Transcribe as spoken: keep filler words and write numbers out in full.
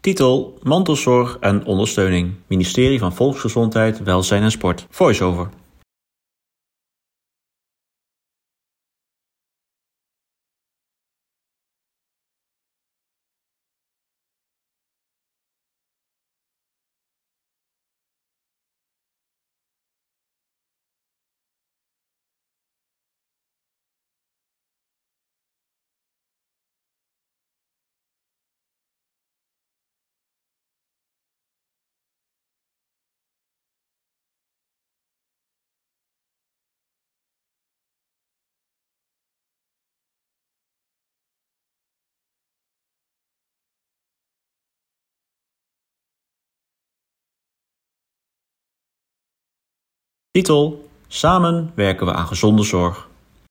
Titel: Mantelzorg en ondersteuning. Ministerie van Volksgezondheid, Welzijn en Sport. Voice-over. Titel: Samen werken we aan gezonde zorg.